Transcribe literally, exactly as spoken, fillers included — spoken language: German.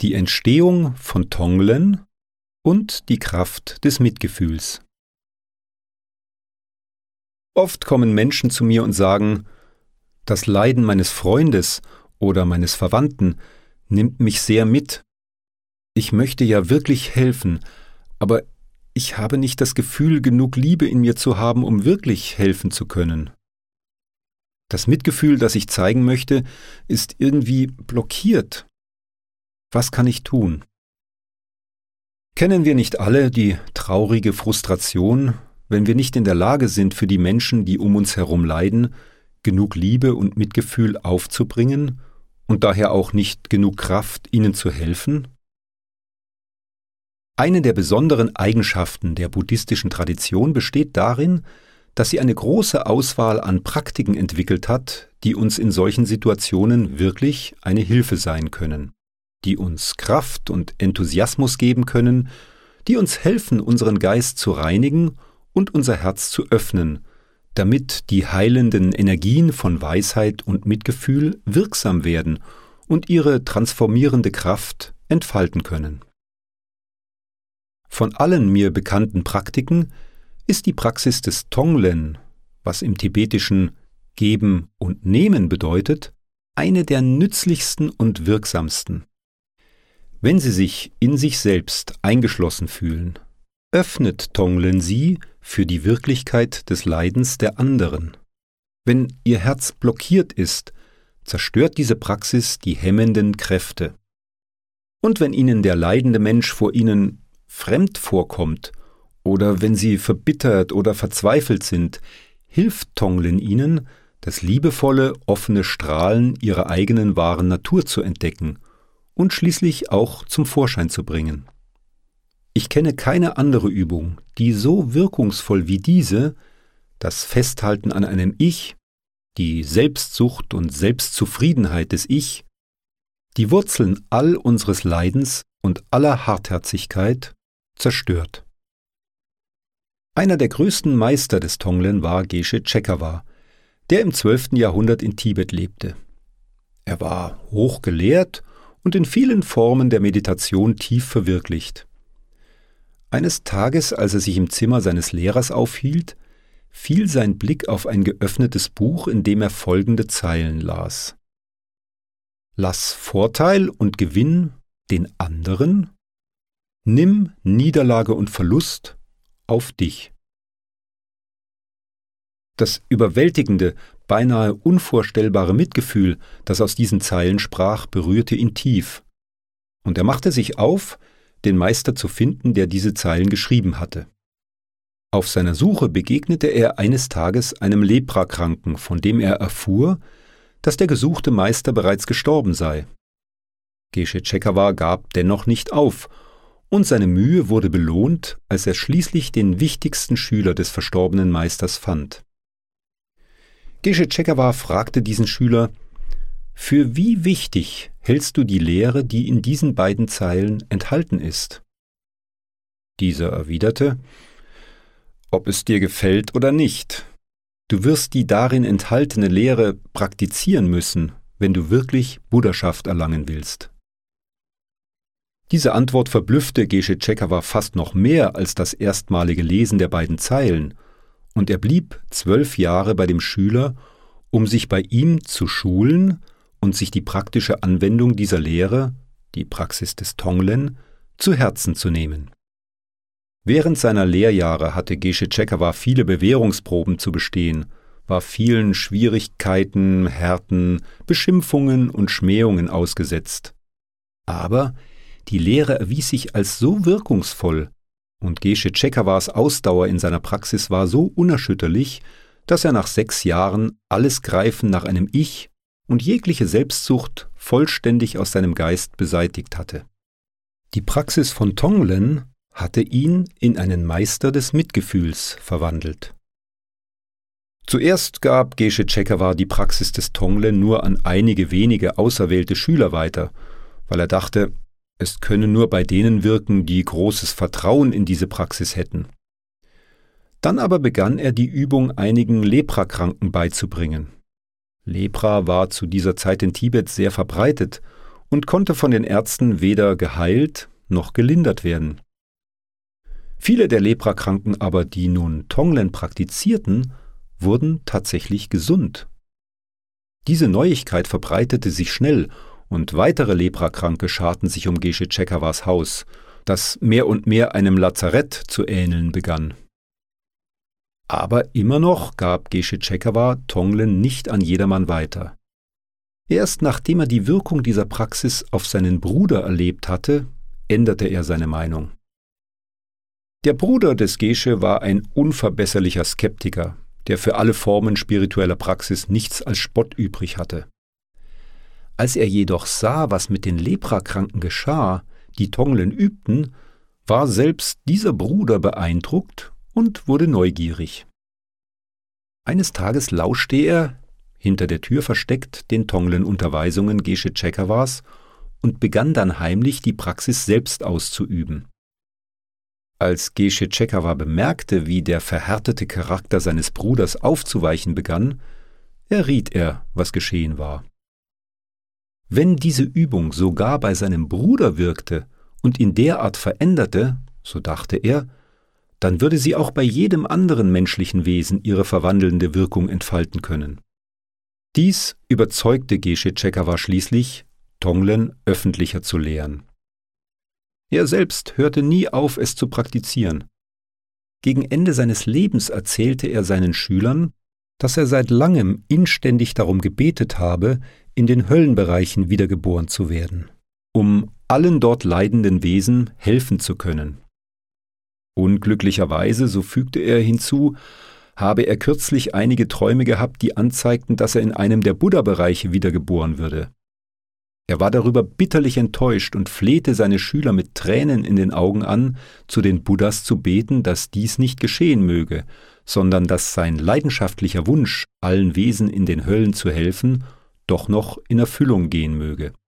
Die Entstehung von Tonglen und die Kraft des Mitgefühls. Oft kommen Menschen zu mir und sagen, das Leiden meines Freundes oder meines Verwandten nimmt mich sehr mit. Ich möchte ja wirklich helfen, aber ich habe nicht das Gefühl, genug Liebe in mir zu haben, um wirklich helfen zu können. Das Mitgefühl, das ich zeigen möchte, ist irgendwie blockiert. Was kann ich tun? Kennen wir nicht alle die traurige Frustration, wenn wir nicht in der Lage sind, für die Menschen, die um uns herum leiden, genug Liebe und Mitgefühl aufzubringen und daher auch nicht genug Kraft, ihnen zu helfen? Eine der besonderen Eigenschaften der buddhistischen Tradition besteht darin, dass sie eine große Auswahl an Praktiken entwickelt hat, die uns in solchen Situationen wirklich eine Hilfe sein können, die uns Kraft und Enthusiasmus geben können, die uns helfen, unseren Geist zu reinigen und unser Herz zu öffnen, damit die heilenden Energien von Weisheit und Mitgefühl wirksam werden und ihre transformierende Kraft entfalten können. Von allen mir bekannten Praktiken ist die Praxis des Tonglen, was im Tibetischen Geben und Nehmen bedeutet, eine der nützlichsten und wirksamsten. Wenn Sie sich in sich selbst eingeschlossen fühlen, öffnet Tonglen Sie für die Wirklichkeit des Leidens der anderen. Wenn Ihr Herz blockiert ist, zerstört diese Praxis die hemmenden Kräfte. Und wenn Ihnen der leidende Mensch vor Ihnen fremd vorkommt oder wenn Sie verbittert oder verzweifelt sind, hilft Tonglen Ihnen, das liebevolle, offene Strahlen Ihrer eigenen wahren Natur zu entdecken und schließlich auch zum Vorschein zu bringen. Ich kenne keine andere Übung, die so wirkungsvoll wie diese, das Festhalten an einem Ich, die Selbstsucht und Selbstzufriedenheit des Ich, die Wurzeln all unseres Leidens und aller Hartherzigkeit, zerstört. Einer der größten Meister des Tonglen war Geshe Chekawa, der im zwölften Jahrhundert in Tibet lebte. Er war hochgelehrt und in vielen Formen der Meditation tief verwirklicht. Eines Tages, als er sich im Zimmer seines Lehrers aufhielt, fiel sein Blick auf ein geöffnetes Buch, in dem er folgende Zeilen las: Lass Vorteil und Gewinn den anderen, nimm Niederlage und Verlust auf dich. Das überwältigende, beinahe unvorstellbare Mitgefühl, das aus diesen Zeilen sprach, berührte ihn tief, und er machte sich auf, den Meister zu finden, der diese Zeilen geschrieben hatte. Auf seiner Suche begegnete er eines Tages einem Leprakranken, von dem er erfuhr, dass der gesuchte Meister bereits gestorben sei. Geshe Chekawa gab dennoch nicht auf, und seine Mühe wurde belohnt, als er schließlich den wichtigsten Schüler des verstorbenen Meisters fand. Geshe Chekawa fragte diesen Schüler: Für wie wichtig hältst du die Lehre, die in diesen beiden Zeilen enthalten ist? Dieser erwiderte: Ob es dir gefällt oder nicht. Du wirst die darin enthaltene Lehre praktizieren müssen, wenn du wirklich Buddhaschaft erlangen willst. Diese Antwort verblüffte Geshe Chekawa fast noch mehr als das erstmalige Lesen der beiden Zeilen, und er blieb zwölf Jahre bei dem Schüler, um sich bei ihm zu schulen und sich die praktische Anwendung dieser Lehre, die Praxis des Tonglen, zu Herzen zu nehmen. Während seiner Lehrjahre hatte Geshe Chekawa viele Bewährungsproben zu bestehen, war vielen Schwierigkeiten, Härten, Beschimpfungen und Schmähungen ausgesetzt. Aber die Lehre erwies sich als so wirkungsvoll, und Geshe Chekawas Ausdauer in seiner Praxis war so unerschütterlich, dass er nach sechs Jahren alles Greifen nach einem Ich und jegliche Selbstsucht vollständig aus seinem Geist beseitigt hatte. Die Praxis von Tonglen hatte ihn in einen Meister des Mitgefühls verwandelt. Zuerst gab Geshe Chekawa die Praxis des Tonglen nur an einige wenige auserwählte Schüler weiter, weil er dachte, es könne nur bei denen wirken, die großes Vertrauen in diese Praxis hätten. Dann aber begann er die Übung einigen Leprakranken beizubringen. Lepra war zu dieser Zeit in Tibet sehr verbreitet, und konnte von den Ärzten weder geheilt noch gelindert werden. Viele der Leprakranken aber, die nun Tonglen praktizierten, wurden tatsächlich gesund. Diese Neuigkeit verbreitete sich schnell und weitere Leprakranke scharten sich um Geshe Chekawas Haus, das mehr und mehr einem Lazarett zu ähneln begann. Aber immer noch gab Geshe Chekawa Tonglen nicht an jedermann weiter. Erst nachdem er die Wirkung dieser Praxis auf seinen Bruder erlebt hatte, änderte er seine Meinung. Der Bruder des Geshe war ein unverbesserlicher Skeptiker, der für alle Formen spiritueller Praxis nichts als Spott übrig hatte. Als er jedoch sah, was mit den Leprakranken geschah, die Tonglen übten, war selbst dieser Bruder beeindruckt und wurde neugierig. Eines Tages lauschte er, hinter der Tür versteckt, den Tonglen-Unterweisungen Geshe Chekawas und begann dann heimlich, die Praxis selbst auszuüben. Als Geshe Chekawa bemerkte, wie der verhärtete Charakter seines Bruders aufzuweichen begann, erriet er, was geschehen war. Wenn diese Übung sogar bei seinem Bruder wirkte und ihn derart veränderte, so dachte er, dann würde sie auch bei jedem anderen menschlichen Wesen ihre verwandelnde Wirkung entfalten können. Dies überzeugte Geshe Chekawa schließlich, Tonglen öffentlicher zu lehren. Er selbst hörte nie auf, es zu praktizieren. Gegen Ende seines Lebens erzählte er seinen Schülern, dass er seit langem inständig darum gebetet habe, in den Höllenbereichen wiedergeboren zu werden, um allen dort leidenden Wesen helfen zu können. Unglücklicherweise, so fügte er hinzu, habe er kürzlich einige Träume gehabt, die anzeigten, dass er in einem der Buddha-Bereiche wiedergeboren würde. Er war darüber bitterlich enttäuscht und flehte seine Schüler mit Tränen in den Augen an, zu den Buddhas zu beten, dass dies nicht geschehen möge, sondern dass sein leidenschaftlicher Wunsch, allen Wesen in den Höllen zu helfen, doch noch in Erfüllung gehen möge.